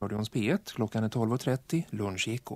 Radions P1, klockan är 12.30, Luncheko.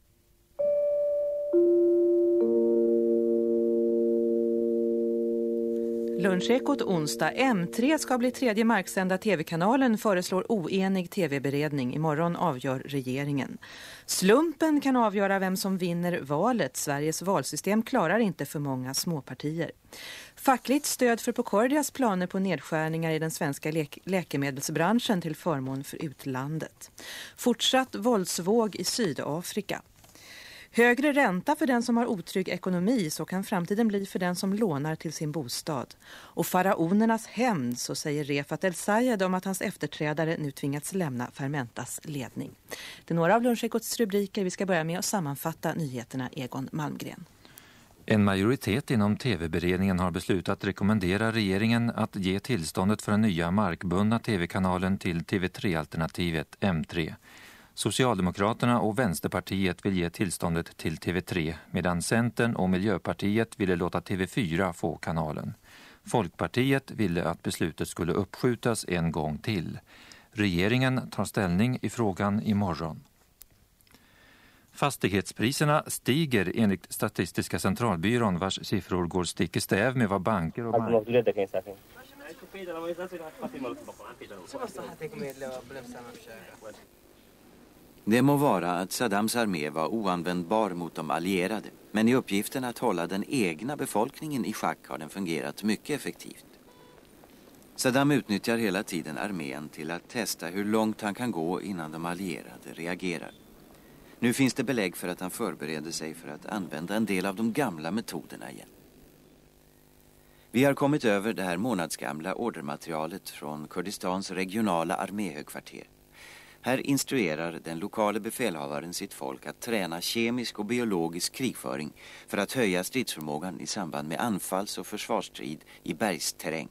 Lunchekot onsdag. M3 ska bli tredje marksända tv-kanalen, föreslår oenig tv-beredning. Imorgon avgör regeringen. Slumpen kan avgöra vem som vinner valet. Sveriges valsystem klarar inte för många småpartier. Fackligt stöd för Procordias planer på nedskärningar i den svenska läkemedelsbranschen till förmån för utlandet. Fortsatt våldsvåg i Sydafrika. Högre ränta för den som har otrygg ekonomi, så kan framtiden bli för den som lånar till sin bostad. Och faraonernas hämnd, så säger Refat El-Sayed om att hans efterträdare nu tvingats lämna Fermentas ledning. Det är några av Lunchekots rubriker. Vi ska börja med att sammanfatta nyheterna. Egon Malmgren. En majoritet inom tv-beredningen har beslutat rekommendera regeringen att ge tillståndet för den nya markbundna tv-kanalen till TV3-alternativet M3. Socialdemokraterna och Vänsterpartiet vill ge tillståndet till TV3, medan Centern och Miljöpartiet ville låta TV4 få kanalen. Folkpartiet ville att beslutet skulle uppskjutas en gång till. Regeringen tar ställning i frågan imorgon. Fastighetspriserna stiger enligt Statistiska centralbyrån, vars siffror går stick i stäv med vad banker och Det må vara att Saddams armé var oanvändbar mot de allierade, men i uppgiften att hålla den egna befolkningen i schack har den fungerat mycket effektivt. Saddam utnyttjar hela tiden armén till att testa hur långt han kan gå innan de allierade reagerar. Nu finns det belägg för att han förbereder sig för att använda en del av de gamla metoderna igen. Vi har kommit över det här månadsgamla ordermaterialet från Kurdistans regionala arméhögkvarter. Här instruerar den lokala befälhavaren sitt folk att träna kemisk och biologisk krigföring för att höja stridsförmågan i samband med anfalls- och försvarsstrid i bergsterräng.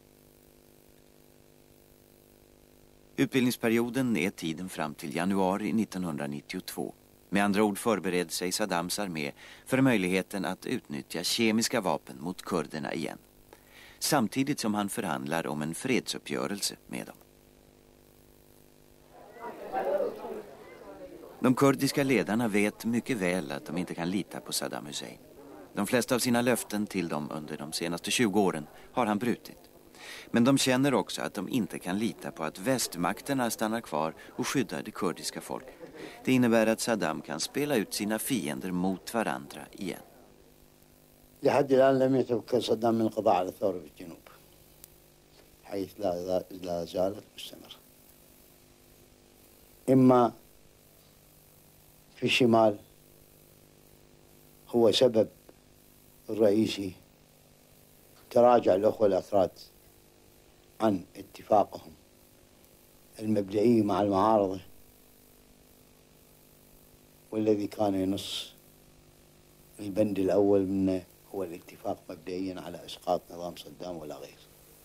Utbildningsperioden är tiden fram till januari 1992. Med andra ord förbereder sig Saddams armé för möjligheten att utnyttja kemiska vapen mot kurderna igen. Samtidigt som han förhandlar om en fredsuppgörelse med dem. De kurdiska ledarna vet mycket väl att de inte kan lita på Saddam Hussein. De flesta av sina löften till dem under de senaste 20 åren har han brutit. Men de känner också att de inte kan lita på att västmakterna stannar kvar och skyddar det kurdiska folket. Det innebär att Saddam kan spela ut sina fiender mot varandra igen. لحد الآن لم يتمكن صدام من القضاء على الثورة في الجنوب حيث لا زالت مستمرة إما في الشمال هو سبب الرئيسي تراجع الأخوة الأكراد عن اتفاقهم المبدئي مع المعارضة والذي كان ينص البند الأول منه هو الاتفاق مبدئيا على إسقاط نظام صدام ولا غير.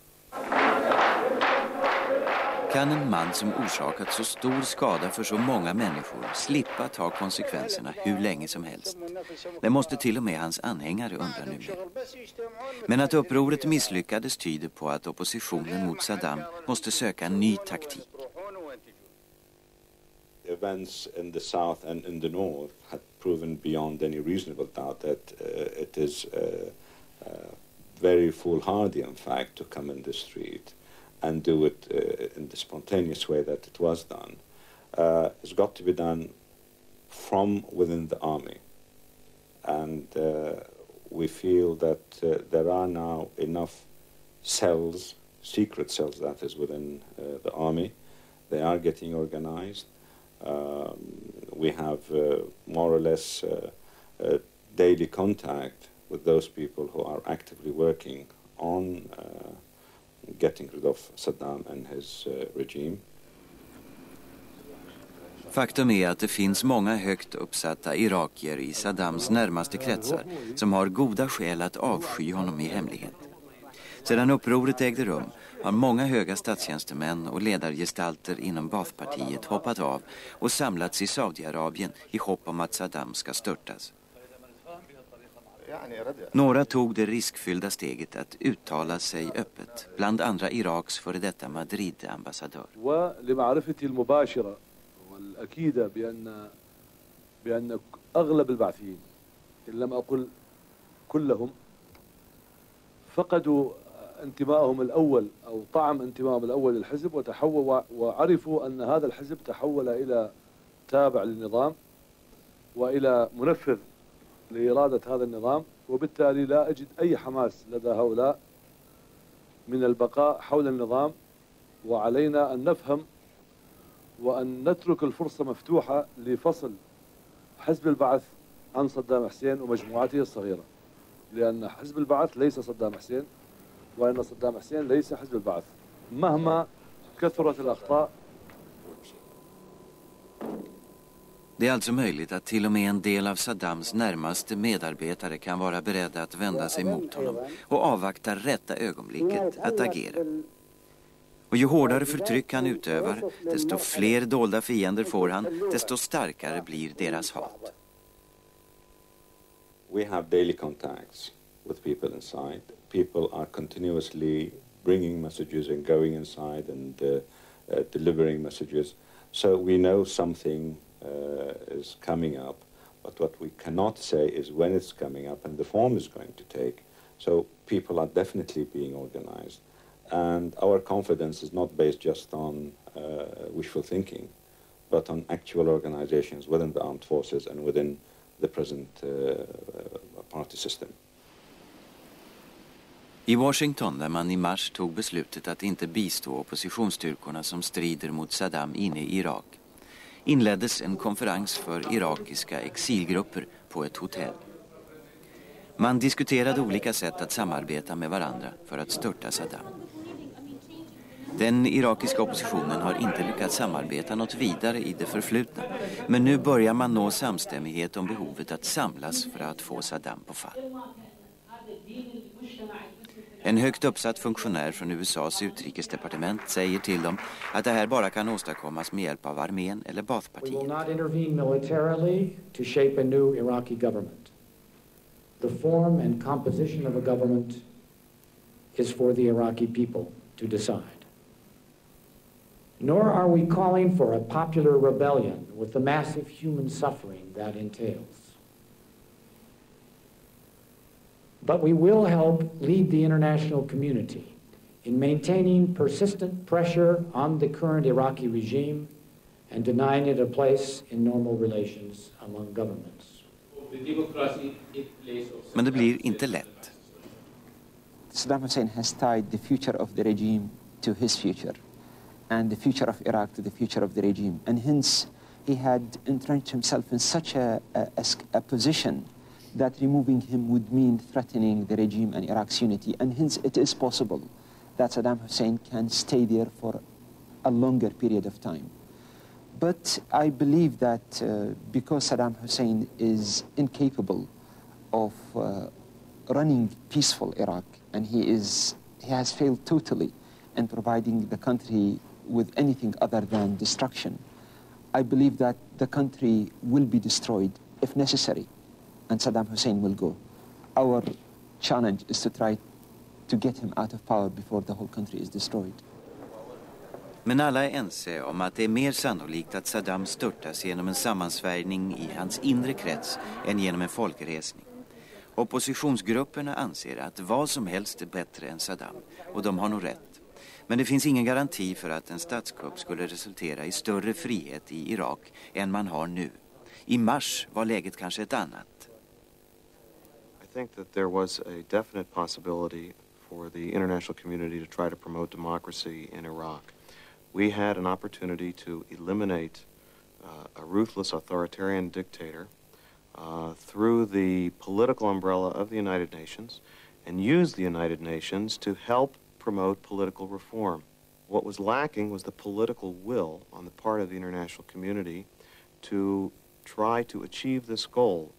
Kan en man som orsakat så stor skada för så många människor slippa ta konsekvenserna hur länge som helst? Det måste till och med hans anhängare undra nu. Men att upproret misslyckades tyder på att oppositionen mot Saddam måste söka en ny taktik. Events in the south and in the north had proven beyond any reasonable doubt that it is very foolhardy, in fact, to come in the street and do it in the spontaneous way that it was done. It's got to be done from within the army. And we feel that there are now enough cells, secret cells that is within the army. They are getting organized. We have more or less daily contact with those people who are actively working on getting rid of Saddam and his regime. Faktum är att det finns många högt uppsatta irakier i Saddams närmaste kretsar som har goda skäl att avsky honom i hemlighet. Sedan upproret ägde rum har många höga statstjänstemän och ledargestalter inom Baathpartiet hoppat av och samlats i Saudiarabien i hopp om att Saddam ska störtas. Några tog det riskfyllda steget att uttala sig öppet, bland andra Iraks före detta Madrid-ambassadör. الأكيدة بأن أغلب البعثيين إن لم أقل كلهم فقدوا انتمائهم الأول أو طعم انتمائهم الأول للحزب وعرفوا أن هذا الحزب تحول إلى تابع للنظام وإلى منفذ لإرادة هذا النظام، وبالتالي لا أجد أي حماس لدى هؤلاء من البقاء حول النظام. وعلينا أن نفهم وأن نترك الفرصة مفتوحة لفصل حزب البعث عن صدام حسين ومجموعته الصغيرة، لأن حزب البعث ليس صدام حسين، وأن صدام حسين ليس حزب البعث مهما كثرت الأخطاء. Det är alltså möjligt att till och med en del av Saddams närmaste medarbetare kan vara beredda att vända sig mot honom och avvakta rätta ögonblicket att agera. Och ju hårdare förtryck han utövar, desto fler dolda fiender får han, desto starkare blir deras hat. We have daily contacts with people inside. People are continuously bringing messages and going inside and delivering messages. So we know something is coming up, but what we cannot say is when it's coming up and the form is going to take. So people are definitely being organized. And our confidence is not based just on wishful thinking, but on actual organizations within the armed forces and within the present party system. I Washington, där man i mars tog beslutet att inte bistå oppositionsstyrkorna som strider mot Saddam inne i Irak, inleddes en konferens för irakiska exilgrupper på ett hotell. Man diskuterade olika sätt att samarbeta med varandra för att störta Saddam. Den irakiska oppositionen har inte lyckats samarbeta något vidare i det förflutna, men nu börjar man nå samstämmighet om behovet att samlas för att få Saddam på fall. En högt uppsatt funktionär från USAs utrikesdepartement säger till dem att det här bara kan åstadkommas med hjälp av armén eller Baathpartiet. We will not intervene militarily to shape a new Iraqi government. The form and composition of a government is for the Iraqi people to decide. Nor are we calling for a popular rebellion with the massive human suffering that entails. But we will help lead the international community in maintaining persistent pressure on the current Iraqi regime and denying it a place in normal relations among governments. Men det blir inte lätt. Saddam Hussein has tied the future of the regime to his future, and the future of Iraq to the future of the regime. And hence, he had entrenched himself in such a position that removing him would mean threatening the regime and Iraq's unity. And hence, it is possible that Saddam Hussein can stay there for a longer period of time. But I believe that because Saddam Hussein is incapable of running peaceful Iraq, and he has failed totally in providing the country with anything other than destruction, I believe that the country will be destroyed if necessary, and Saddam Hussein will go. Our challenge is to try to get him out of power before the whole country is destroyed. Men alla är ense om att det är mer sannolikt att Saddam störtas genom en sammansvärjning i hans inre krets än genom en folkresning. Oppositionsgrupperna anser att vad som helst är bättre än Saddam, och de har nog rätt. Men det finns ingen garanti för att en statskupp skulle resultera i större frihet i Irak än man har nu. I mars var läget kanske ett annat. I think that there was a definite possibility for the international community to try to promote democracy in Iraq. We had an opportunity to eliminate a ruthless authoritarian dictator through the political umbrella of the United Nations and use the United Nations to help promote political reform. What was lacking was the political will on the part of the international community to try to achieve this goal.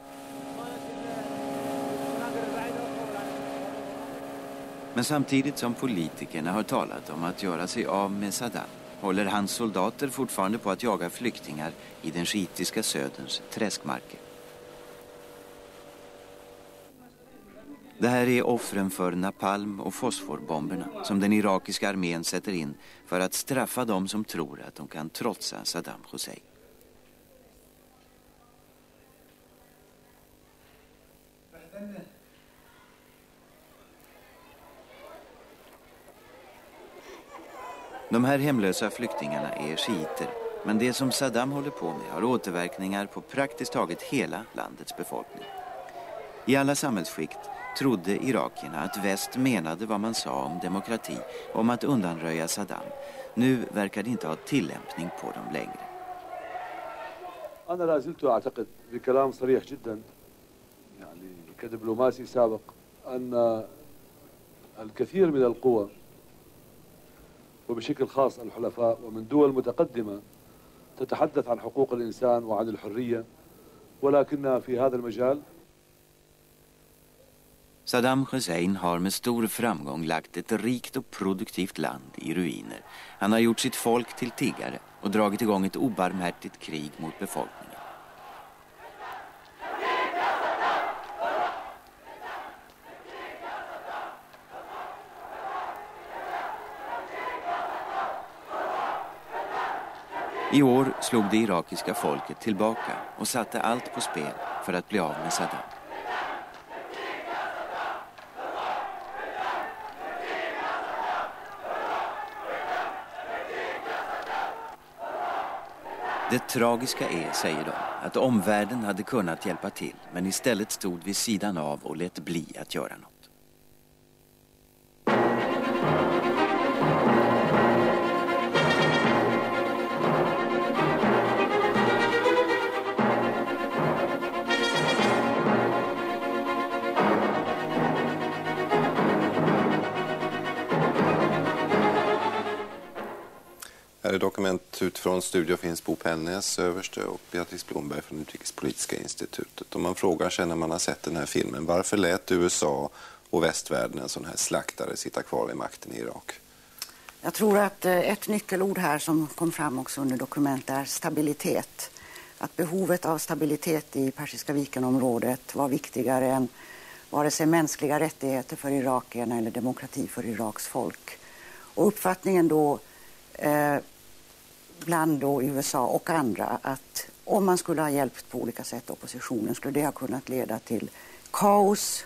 Men samtidigt som politikerna har talat om att göra sig av med Saddam håller hans soldater fortfarande på att jaga flyktingar i den shiitiska söderns träskmarker. Det här är offren för napalm- och fosforbomberna som den irakiska armén sätter in för att straffa dem som tror att de kan trotsa Saddam Hussein. De här hemlösa flyktingarna är shiiter, men det som Saddam håller på med har återverkningar på praktiskt taget hela landets befolkning. I alla samhällsskikt trodde irakierna att väst menade vad man sa om demokrati, om att undanröja Saddam. Nu verkar det inte ha tillämpning på dem längre. أنا لا زلت أعتقد بكلام صريح جدا يعني كدبلوماسي سابق أن الكثير من القوى وبشكل خاص الحلفاء ومن دول متقدمة تتحدث عن حقوق الإنسان وعن الحرية ولكنها في هذا المجال. Saddam Hussein har med stor framgång lagt ett rikt och produktivt land i ruiner. Han har gjort sitt folk till tiggare och dragit igång ett obarmhärtigt krig mot befolkningen. I år slog det irakiska folket tillbaka och satte allt på spel för att bli av med Saddam. Det tragiska är, säger de, att omvärlden hade kunnat hjälpa till, men istället stod vid sidan av och lät bli att göra något. Här är dokument utifrån studio finns Bo Pellnäs, överste, och Beatrice Blomberg från Utrikespolitiska institutet. Och man frågar sig när man har sett den här filmen, varför lät USA och västvärlden en sån här slaktare sitta kvar vid makten i Irak? Jag tror att ett nyckelord här som kom fram också under dokumentet är stabilitet. Att behovet av stabilitet i Persiska viken-området var viktigare än vare sig mänskliga rättigheter för irakierna eller demokrati för Iraks folk. Och uppfattningen då bland då USA och andra att om man skulle ha hjälpt på olika sätt oppositionen skulle det ha kunnat leda till kaos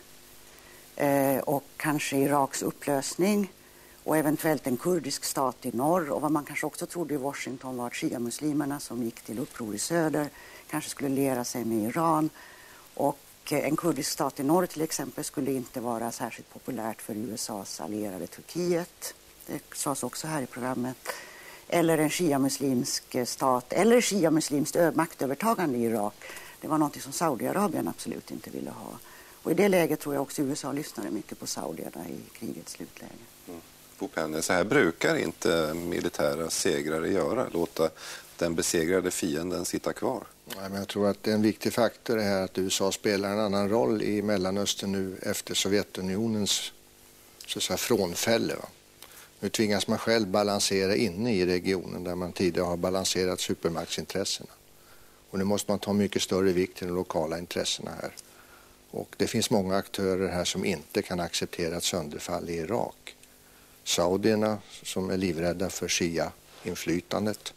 och kanske Iraks upplösning och eventuellt en kurdisk stat i norr. Och vad man kanske också trodde i Washington var att shia-muslimerna som gick till uppror i söder kanske skulle liera sig med Iran. Och en kurdisk stat i norr till exempel skulle inte vara särskilt populärt för USAs allierade Turkiet. Det sades också här i programmet. Eller en shia-muslimsk stat eller shia-muslimskt maktövertagande i Irak. Det var något som Saudiarabien absolut inte ville ha. Och i det läget tror jag också USA lyssnade mycket på saudierna i krigets slutläge. Bo Pellnäs, så här brukar inte militära segrare göra, låta den besegrade fienden sitta kvar. Nej, men jag tror att det är en viktig faktor det här att USA spelar en annan roll i Mellanöstern nu efter Sovjetunionens så att säga, frånfälle. Va? Nu tvingas man själv balansera inne i regionen där man tidigare har balanserat supermaktsintressena. Och nu måste man ta mycket större vikt till de lokala intressena här. Och det finns många aktörer här som inte kan acceptera ett sönderfall i Irak. Saudierna som är livrädda för Shia-inflytandet.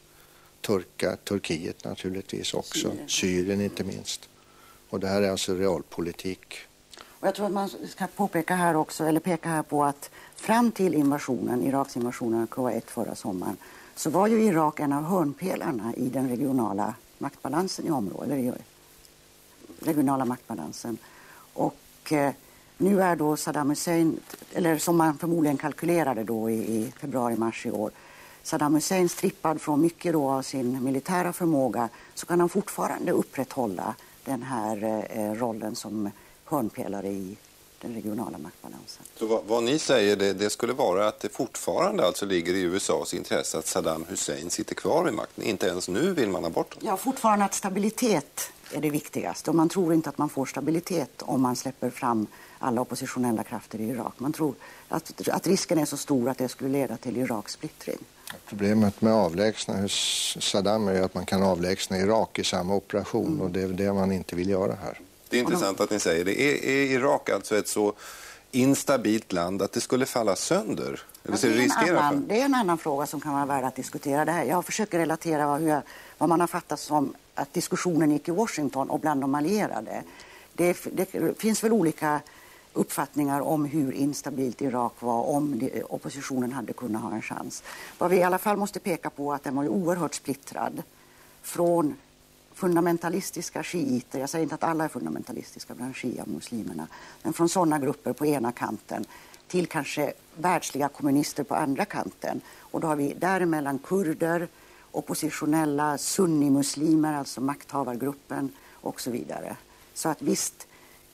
Turkiet naturligtvis också. Syrien inte minst. Och det här är alltså realpolitik. Och jag tror att man ska påpeka här också, eller peka här på att fram till invasionen, Iraks invasionen av Kuwait förra sommaren, så var ju Irak en av hörnpelarna i den regionala maktbalansen i området, eller regionala maktbalansen. Och nu är då Saddam Hussein, eller som man förmodligen kalkylerade då i februari-mars i år, Saddam Hussein strippad från mycket då av sin militära förmåga, så kan han fortfarande upprätthålla den här rollen som hörnpelare i den regionala maktbalansen. Så vad ni säger det skulle vara att det fortfarande alltså ligger i USAs intresse att Saddam Hussein sitter kvar vid makten. Inte ens nu vill man ha bort honom. Ja, fortfarande att stabilitet är det viktigaste. Och man tror inte att man får stabilitet om man släpper fram alla oppositionella krafter i Irak. Man tror att risken är så stor att det skulle leda till Iraks splittring. Problemet med avlägsna Saddam är att man kan avlägsna Irak i samma operation och det är det man inte vill göra här. Det är intressant att ni säger det. Är Irak alltså ett så instabilt land att det skulle falla sönder? Eller det är en annan fråga som kan vara värd att diskutera det här. Jag försöker relatera vad man har fattat som att diskussionen gick i Washington och bland de allierade. Det finns väl olika uppfattningar om hur instabilt Irak var, om oppositionen hade kunnat ha en chans. Vad vi i alla fall måste peka på är att den var ju oerhört splittrad från fundamentalistiska shiiter. Jag säger inte att alla är fundamentalistiska bland shia-muslimerna, men från sådana grupper på ena kanten till kanske världsliga kommunister på andra kanten. Och då har vi däremellan kurder, oppositionella sunnimuslimer, alltså makthavargruppen och så vidare. Så att visst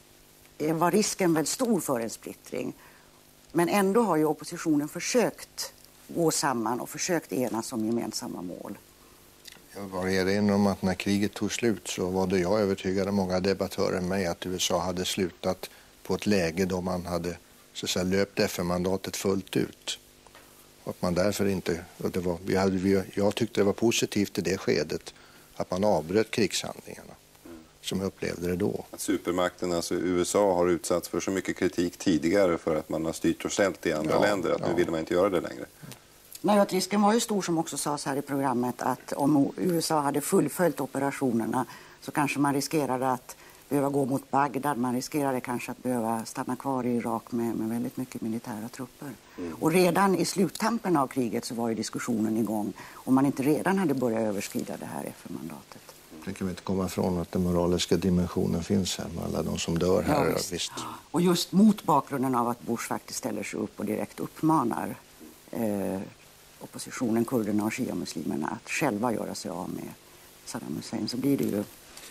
var risken väl stor för en splittring. Men ändå har ju oppositionen försökt gå samman och försökt enas om gemensamma mål. Jag var erinrar om att när kriget tog slut så var det jag övertygade många debattörer med mig att USA hade slutat på ett läge då man hade så att säga, löpt FN-mandatet fullt ut. Och att man därför inte, och det var, jag tyckte det var positivt i det skedet att man avbröt krigshandlingarna som jag upplevde det då. Att supermakten, alltså USA, har utsatts för så mycket kritik tidigare för att man har styrt och ställt i andra länder att nu vill man inte göra det längre. Nej, att risken var ju stor som också sades här i programmet att om USA hade fullföljt operationerna så kanske man riskerade att behöva gå mot Bagdad, man riskerade kanske att behöva stanna kvar i Irak med väldigt mycket militära trupper. Och redan i sluttampen av kriget så var ju diskussionen igång om man inte redan hade börjat överskrida det här FN-mandatet. Det kan vi inte komma ifrån att den moraliska dimensionen finns här med alla de som dör här. Ja, visst. Och just mot bakgrunden av att Bush faktiskt ställer sig upp och direkt uppmanar oppositionen, kurderna och shia-muslimerna att själva göra sig av med Saddam Hussein, så blir det ju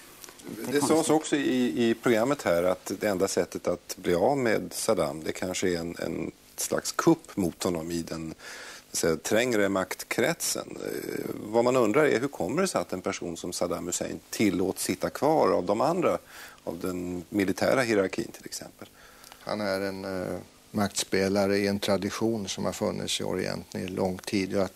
det sades också i programmet här att det enda sättet att bli av med Saddam, det kanske är en slags kupp mot honom i den trängre maktkretsen. Vad man undrar är hur kommer det sig att en person som Saddam Hussein tillåts sitta kvar av de andra, av den militära hierarkin till exempel? Han är en maktspelare i en tradition som har funnits i Orienten i lång tid. Jag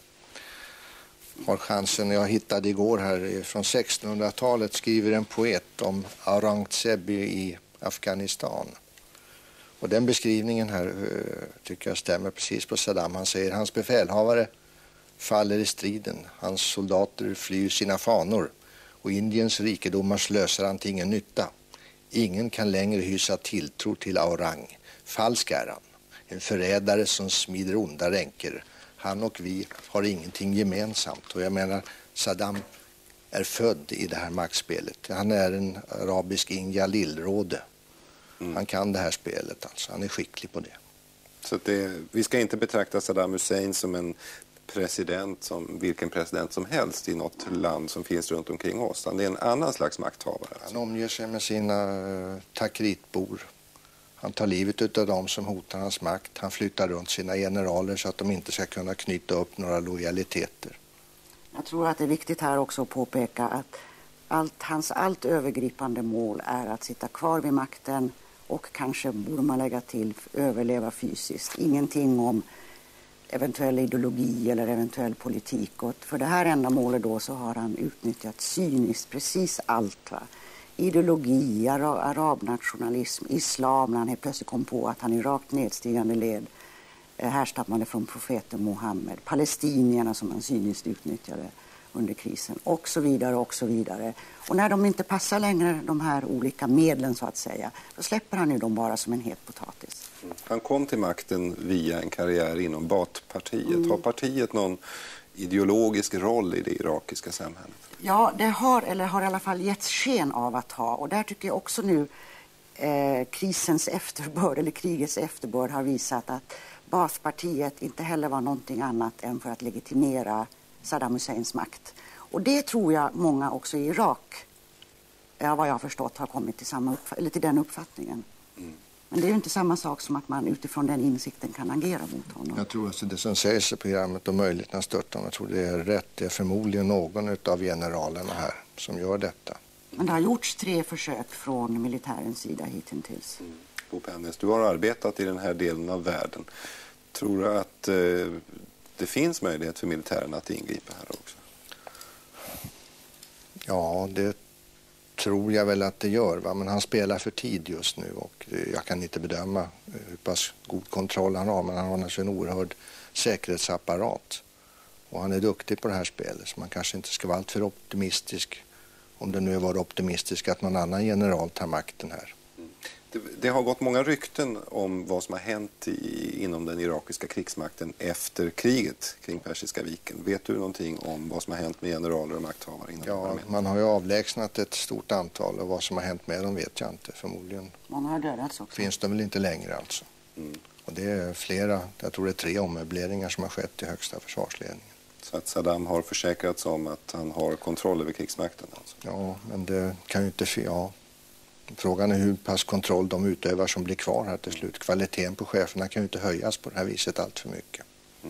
har chansen, jag hittade igår här från 1600-talet, skriver en poet om Aurangzeb i Afghanistan. Och den beskrivningen här tycker jag stämmer precis på Saddam. Han säger hans befälhavare faller i striden, hans soldater flyr sina fanor och Indiens rikedomar slösar han till ingen nytta. Ingen kan längre hysa tilltro till Aurang. Falsk är han, en förrädare som smider onda ränker. Han och vi har ingenting gemensamt. Och jag menar, Saddam är född i det här maktspelet. Han är en arabisk Inja Lillråde. Han kan det här spelet, alltså. Han är skicklig på det. Så att vi ska inte betrakta Saddam Hussein som en president, som vilken president som helst i något land som finns runt omkring oss. Det är en annan slags makthavare. Alltså. Han omger sig med sina takritbor. Han tar livet av dem som hotar hans makt. Han flyttar runt sina generaler så att de inte ska kunna knyta upp några lojaliteter. Jag tror att det är viktigt här också att påpeka att hans allt övergripande mål är att sitta kvar vid makten och kanske borde man lägga till överleva fysiskt. Ingenting om eventuell ideologi eller eventuell politik. Och för det här ändamålet då så har han utnyttjat cyniskt precis allt. Va? Ideologi, arabnationalism, islam, när han helt plötsligt kom på att han i rakt nedstigande led härstammade från profeten Mohammed, palestinierna som han cyniskt utnyttjade under krisen och så vidare och så vidare. Och när de inte passar längre, de här olika medlen så att säga, då släpper han ju dem bara som en het potatis. Han kom till makten via en karriär inom Baathpartiet. Har partiet någon ideologisk roll i det irakiska samhället? Ja, det har i alla fall getts sken av att ha. Och där tycker jag också nu krisens efterbörd eller krigets efterbörd har visat att Baathpartiet inte heller var någonting annat än för att legitimera Saddam Husseins makt. Och det tror jag många också i Irak, vad jag har förstått, har kommit till, till den uppfattningen. Men det är ju inte samma sak som att man utifrån den insikten kan agera mot honom. Jag tror att det som sägs i programmet om möjligheten att störta honom, jag tror det är rätt. Det är förmodligen någon av generalerna här som gör detta. Men det har gjorts 3 försök från militärens sida hittills. Bo Pennes, du har arbetat i den här delen av världen. Tror du att det finns möjlighet för militären att ingripa här också? Ja, det tror jag väl att det gör. Va? Men han spelar för tid just nu och jag kan inte bedöma hur pass god kontroll han har. Men han har naturligtvis en oerhörd säkerhetsapparat. Och han är duktig på det här spelet så man kanske inte ska vara alltför optimistisk. Om det nu var optimistisk att någon annan general tar makten här. Det har gått många rykten om vad som har hänt inom den irakiska krigsmakten efter kriget kring Persiska viken. Vet du någonting om vad som har hänt med generaler och makthavare inom armén? Man har ju avlägsnat ett stort antal och vad som har hänt med dem vet jag inte. Förmodligen man har dödats också. Finns de väl inte längre alltså. Och det är flera, jag tror det är 3 ommöbleringar som har skett i högsta försvarsledningen. Så att Saddam har försäkrats om att han har kontroll över krigsmakten alltså? Ja, men det kan ju inte... Frågan är hur pass kontroll de utövar som blir kvar här till slut. Kvaliteten på cheferna kan ju inte höjas på det här viset allt för mycket.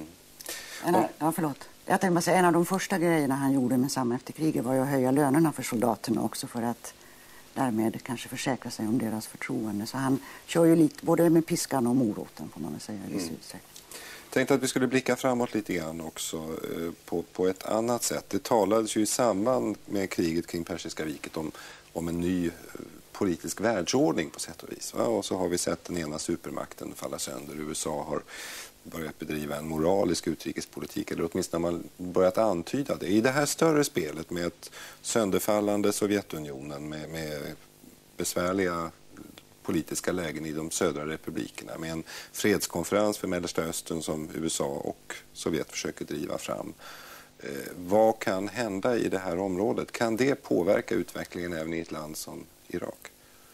Förlåt. Jag tänkte bara säga, en av de första grejerna han gjorde med samma efter kriget var ju att höja lönerna för soldaterna också för att därmed kanske försäkra sig om deras förtroende. Så han kör ju lite både med piskan och moroten får man väl säga i viss utsträckning. Jag tänkte att vi skulle blicka framåt lite grann också på ett annat sätt. Det talades ju i samband med kriget kring Persiska viket om en ny politisk världsordning på sätt och vis. Va? Och så har vi sett den ena supermakten falla sönder. USA har börjat bedriva en moralisk utrikespolitik, eller åtminstone har man börjat antyda det. I det här större spelet med ett sönderfallande Sovjetunionen med besvärliga politiska lägen i de södra republikerna, med en fredskonferens för Mellersta Östern som USA och Sovjet försöker driva fram. Vad kan hända i det här området? Kan det påverka utvecklingen även i ett land som Irak?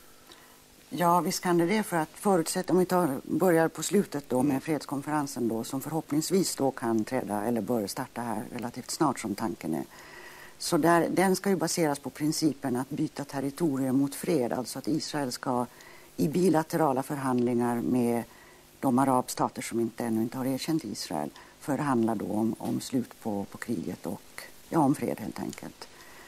Ja, visst kan det för att förutsätta, om vi börjar på slutet då med fredskonferensen då, som förhoppningsvis då kan träda eller bör starta här relativt snart som tanken är. Så den ska ju baseras på principen att byta territorium mot fred, alltså att Israel ska i bilaterala förhandlingar med de arabstater som ännu inte har erkänt Israel förhandla då om slut på kriget och om fred helt enkelt.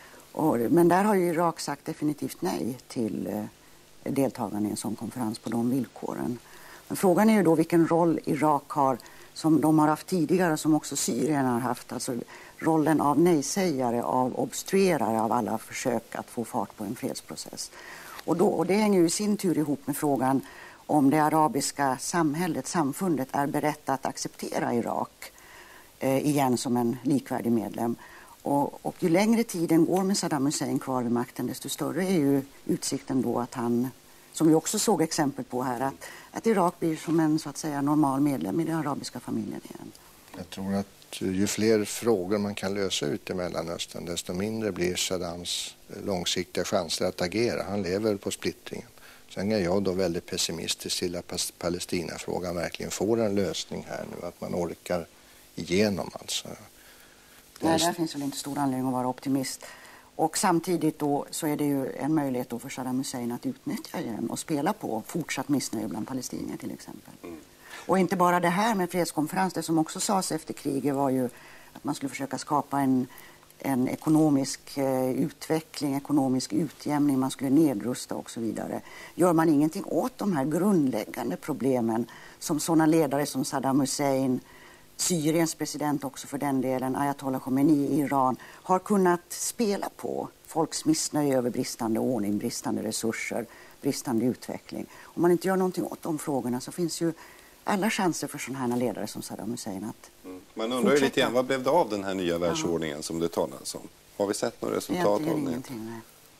Men där har ju Irak sagt definitivt nej till deltagande i en sån konferens på de villkoren. Men frågan är ju då vilken roll Irak har som de har haft tidigare och som också Syrien har haft. Alltså rollen av nejsägare, av obstruerare av alla försök att få fart på en fredsprocess. Och det hänger ju i sin tur ihop med frågan om det arabiska samfundet är berett att acceptera Irak igen som en likvärdig medlem. Och ju längre tiden går med Saddam Hussein kvar vid makten, desto större är ju utsikten då att han, som vi också såg exempel på här, att Irak blir som en så att säga normal medlem i den arabiska familjen igen. Jag tror att ju fler frågor man kan lösa ut i Mellanöstern, desto mindre blir Saddams långsiktiga chanser att agera. Han lever på splittringen. Sen är jag då väldigt pessimistisk till att Palestinafrågan verkligen får en lösning här nu, att man orkar igenom alltså. Nej, där finns väl inte stor anledning att vara optimist. Och samtidigt då så är det ju en möjlighet då för Saddam Hussein att utnyttja igen och spela på fortsatt missnöje bland palestinier till exempel. Och inte bara det här med fredskonferens, det som också sades efter kriget var ju att man skulle försöka skapa en ekonomisk utveckling, ekonomisk utjämning, man skulle nedrusta och så vidare. Gör man ingenting åt de här grundläggande problemen som sådana ledare som Saddam Hussein, Syriens president också för den delen, Ayatollah Khomeini i Iran, har kunnat spela på folks missnöje över bristande ordning, bristande resurser, bristande utveckling. Om man inte gör någonting åt de frågorna så finns ju alla chanser för sådana här ledare som Saddam Hussein att Man undrar ju lite grann, vad blev det av den här nya världsordningen som det talas om? Har vi sett några resultat av det? Ingenting,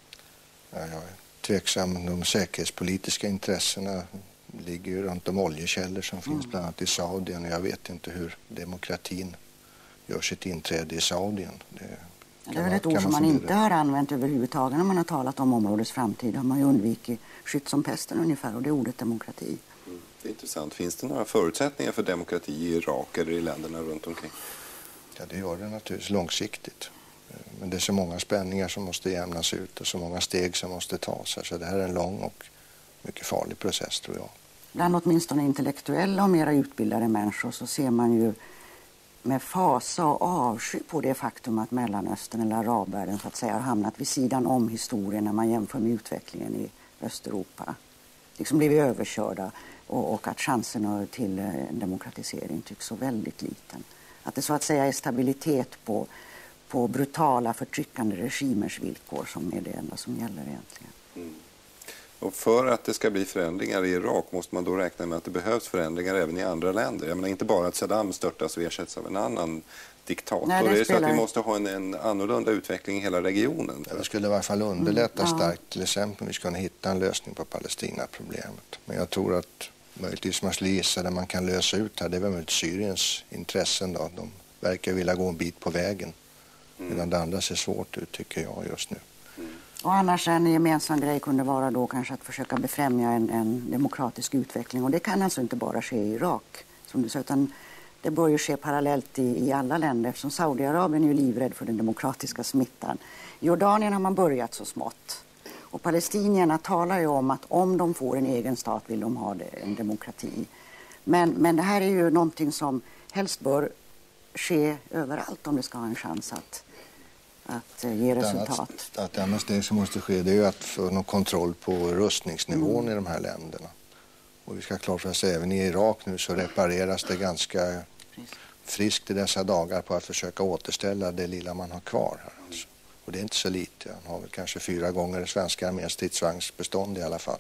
jag är tveksam. De säkerhetspolitiska intressena ligger ju runt de oljekällor som finns bland annat i Saudien. Jag vet inte hur demokratin gör sitt inträde i Saudien. Det är väl ett ord som man inte har använt överhuvudtaget när man har talat om områdets framtid. Har man ju undvikit skytt som pesten ungefär, och det är ordet demokrati. Det är intressant. Finns det några förutsättningar för demokrati i Irak eller i länderna runt omkring? Ja, det gör det naturligtvis långsiktigt. Men det är så många spänningar som måste jämnas ut och så många steg som måste tas. Så det här är en lång och mycket farlig process, tror jag. Bland åtminstone intellektuella och mera utbildade människor så ser man ju med fasa och avsky på det faktum att Mellanöstern eller arabvärlden så att säga har hamnat vid sidan om historien när man jämför med utvecklingen i Östeuropa. Liksom blivit överkörda och att chanserna till en demokratisering tycks så väldigt liten. Att det så att säga är stabilitet på brutala förtryckande regimers villkor som är det enda som gäller egentligen. Och för att det ska bli förändringar i Irak måste man då räkna med att det behövs förändringar även i andra länder. Jag menar inte bara att Saddam störtas och ersätts av en annan diktator. Nej, det är så att vi måste ha en annorlunda utveckling i hela regionen. Det skulle i varje fall underlätta starkt, till exempel om vi ska kunna hitta en lösning på Palestina-problemet. Men jag tror att möjligtvis man skulle gissa det man kan lösa ut här, det är väl Syriens intressen då. De verkar vilja gå en bit på vägen. Medan det andra ser svårt ut tycker jag just nu. Och annars en gemensam grej kunde vara då kanske att försöka befrämja en demokratisk utveckling. Och det kan alltså inte bara ske i Irak, som du sa, utan det bör ju ske parallellt i alla länder. Eftersom Saudiarabien är ju livrädd för den demokratiska smittan. I Jordanien har man börjat så smått. Och palestinierna talar ju om att om de får en egen stat vill de ha en demokrati. Men det här är ju någonting som helst bör ske överallt om det ska ha en chans att ge resultat. Ett annat steg som måste ske det är ju att få någon kontroll på rustningsnivån i de här länderna. Och vi ska klart för oss även i Irak nu så repareras det ganska friskt i dessa dagar på att försöka återställa det lilla man har kvar här. Alltså. Och det är inte så lite. Han har väl kanske 4 gånger det svenska arméns stridsvagnsbestånd i alla fall.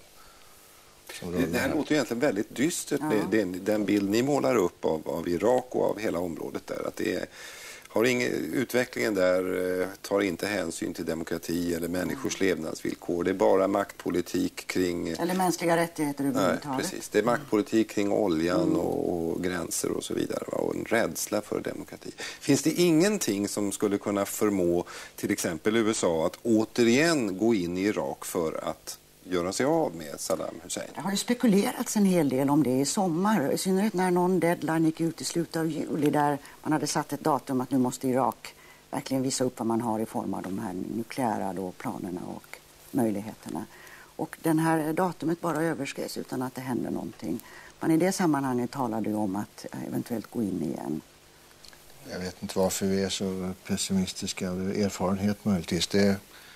Det här låter egentligen väldigt dystert med den bild ni målar upp av Irak och av hela området där. Att det är, utvecklingen där tar inte hänsyn till demokrati eller människors levnadsvillkor. Det är bara maktpolitik kring... Eller mänskliga rättigheter överhuvudtaget. Nej, precis. Det är maktpolitik kring oljan och gränser och så vidare. Och en rädsla för demokrati. Finns det ingenting som skulle kunna förmå till exempel USA att återigen gå in i Irak för att göra sig av med Saddam Hussein? Det har ju spekulerats en hel del om det i sommar. I synnerhet när någon deadline gick ut i slutet av juli där man hade satt ett datum att nu måste Irak verkligen visa upp vad man har i form av de här nukleära planerna och möjligheterna. Och den här datumet bara överskreds utan att det hände någonting. Man i det sammanhanget talade ju om att eventuellt gå in igen. Jag vet inte varför vi är så pessimistiska. Erfarenhet möjligtvis. Det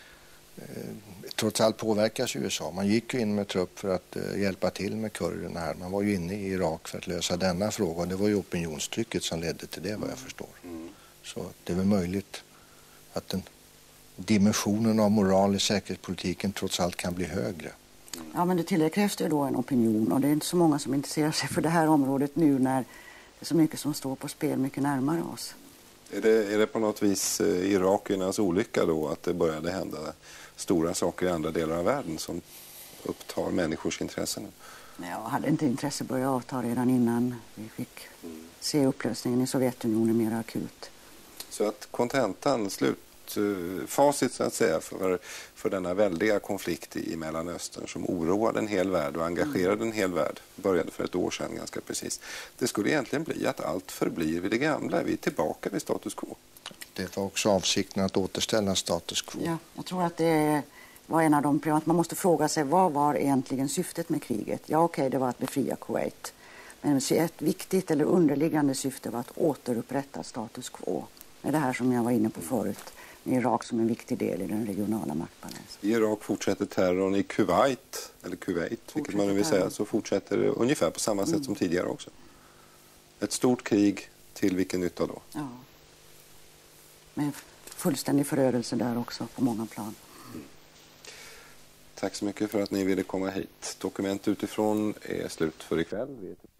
trots allt påverkas USA. Man gick ju in med trupp för att hjälpa till med kurderna här. Man var ju inne i Irak för att lösa denna fråga. Och det var ju opinionstrycket som ledde till det vad jag förstår. Så det är väl möjligt att dimensionen av moral i säkerhetspolitiken trots allt kan bli högre. Ja, men det krävs det då en opinion. Och det är inte så många som intresserar sig för det här området nu när det är så mycket som står på spel mycket närmare oss. Är det på något vis irakiernas olycka då att det började hända stora saker i andra delar av världen som upptar människors intressen? Jag hade inte intresse börja avta redan innan vi fick se upplösningen i Sovjetunionen mer akut. Så att kontentan, facit så att säga för denna väldiga konflikt i Mellanöstern som oroade en hel värld och engagerade en hel värld, började för ett år sedan ganska precis. Det skulle egentligen bli att allt förblir vid det gamla. Vi är tillbaka vid status quo. Det var också avsikten att återställa status quo. Ja, jag tror att det var en av de att man måste fråga sig vad var egentligen syftet med kriget. Ja, okej, det var att befria Kuwait. Men ett viktigt eller underliggande syfte var att återupprätta status quo. Det är det här som jag var inne på förut. Med Irak som en viktig del i den regionala maktbalansen. I Irak fortsätter terrorn, i Kuwait, vilket man nu vill säga, så fortsätter det ungefär på samma sätt som tidigare också. Ett stort krig, till vilken nytta då? Ja. Med fullständig förödelse där också på många plan. Tack så mycket för att ni ville komma hit. Dokument utifrån är slut för ikväll.